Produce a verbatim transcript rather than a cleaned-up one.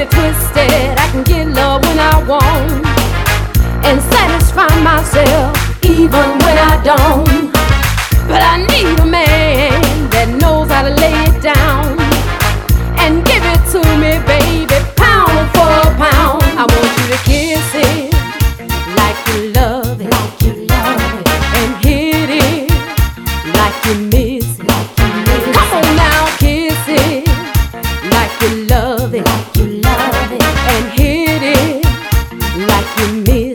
it twisted. I can get love when I want and satisfy myself even when I don't. But I need a man that knows how to lay it down and give it to me, baby, pound for pound. I want you to kiss it like you love it, like you love it, and hit it like you miss it, like you miss it. Come on now, kiss it like you love it, like you love it, and hit it like you miss it.